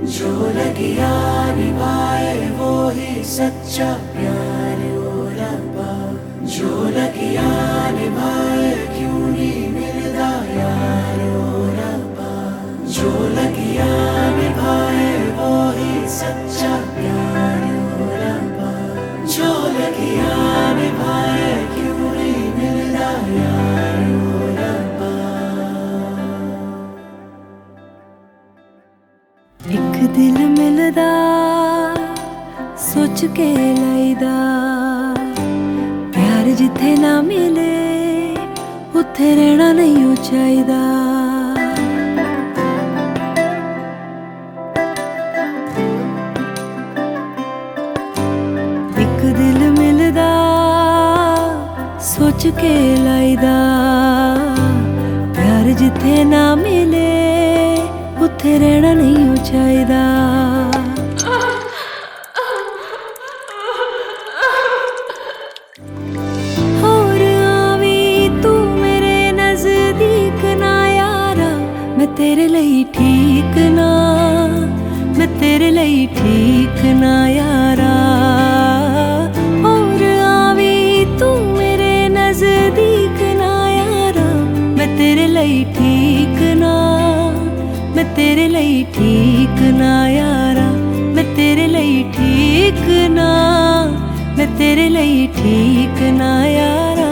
जो लगिया निभाए वो ही सच्चा प्यार ओ रब्बा। जो लगिया निभाए क्यों नहीं मिलदा यार ओ रब्बा। जो लगिया निभाए वो ही सच्चा प्यार ओ रब्बा। जो लगिया निभाए क्यों नहीं मिलदा यार ओ रब्बा। एक दिल मिलदा सोच के लईदा, प्यार जिथे ना मिले उत्थे रहना नहीं हो चाहिदा। एक दिल मिलदा सोच के लईदा, प्यार जिथे ना मिले उत्थे रहना नहीं हो चाहिदा। और आवी तू मेरे नजदीक ना यारा, मैं तेरे लिए ठीक ना, मैं तेरे लिए ठीक ना यारा। और आवी तू मेरे नजदीक ना यारा, मैं तेरे लिए ठीक ना, मैं तेरे लिए ठीक ना यारा। मैं तेरे लिए ठीक ना, मैं तेरे लिए ठीक ना यारा।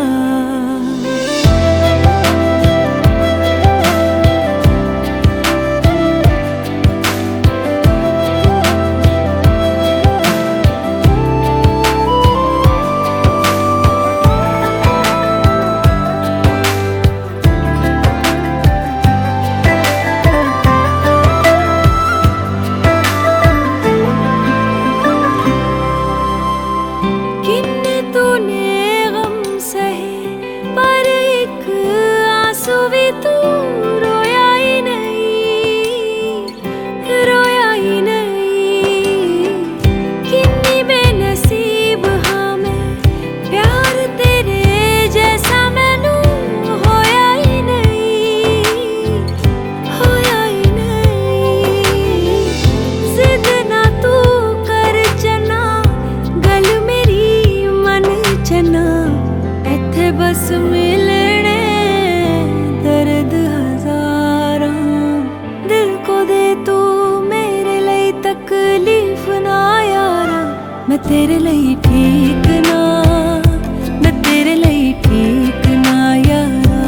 बस मिलने दर्द हजारां, दिल को दे तू मेरे लिए तकलीफ ना यारा। मैं तेरे लिए ठीक ना, मैं तेरे लिए ठीक ना यारा।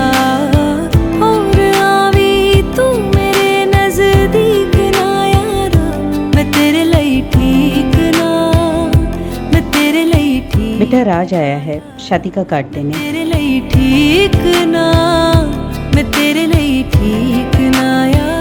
और आवी तू मेरे नजदीक ना यारा, मैं तेरे लिए ठीक ना, मैं तेरे लिए ठीक। बेटा राज आया है शादी का कार्ड देने। तेरे लिए ठीक ना, मैं तेरे लिए ठीक ना यार।